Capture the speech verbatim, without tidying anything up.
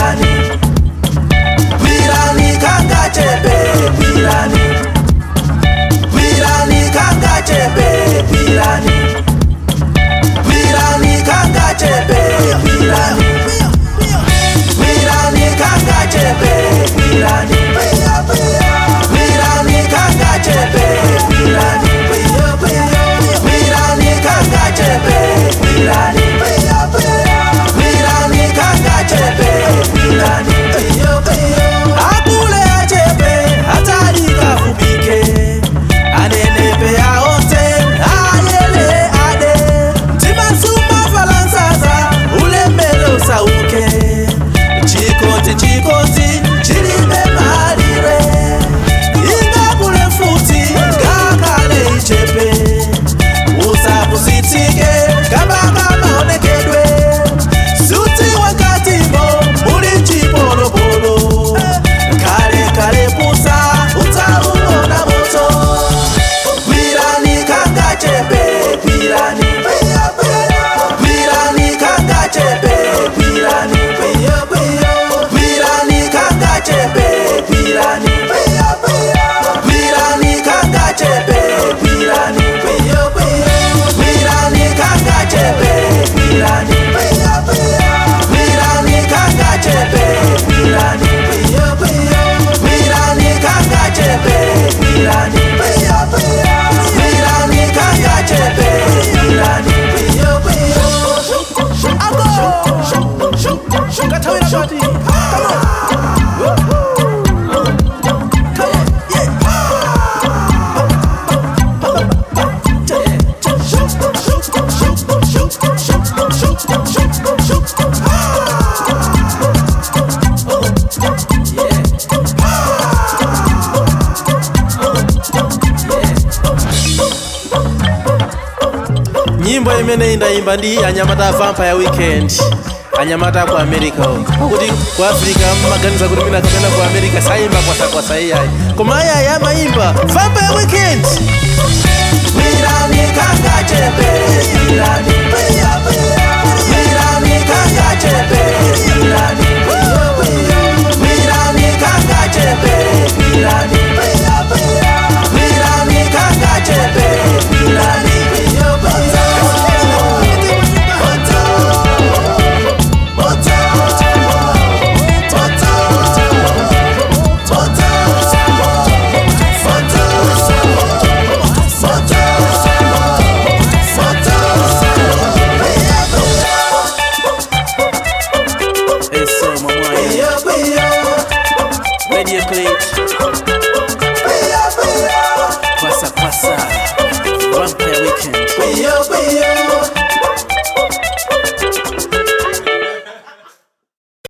Gwirani, Gwirani kanga chepe, Gwirani, Gwirani kanga chepe, Gwirani, Gwirani kanga chepe, Gwirani, Gwirani kanga chepe, Gwirani, Gwirani kanga chepe, Gwirani, Gwirani kanga chepe, Gwirani, Gwirani kanga chepe, Gwirani, akule achepe hatari kafubike, anenepe aote ayele ade, timasuma falansaza ulembele usauke, chikoti chikoti chilime malire, inga kule futi ngakale ichepe, usapusitike kama kama onekedwe, suti wakati mo muli chipolopolo, kale kale pusa utaumona moto. Gwirani kanga chepe, Gwirani, Gwirani kanga chepe, Gwirani, Gwirani kanga chepe, Gwirani, Gwirani kanga chepe, Gwirani, Gwirani kanga chepe, Gwirani, Gwirani kanga chepe, Gwirani, Gwirani kanga chepe, Gwirani, Gwirani kanga chepe, Gwirani. Gatawira bati. Come on. Nyimbo imene indaimba ndi anyamata Vampire Weekend, anyamata ku America kuti ku Africa maganiza kuti mina kapena ku America saimba kwasa kwasa iyayi, koma ayayi amaimba Vampire Weekend. Gwirani kanga chepe, Gwirani, Gwirani kanga chepe, Gwirani, Gwirani kanga chepe, Gwirani, Gwirani kanga chepe, Gwirani. Radio Click. Passa, passa.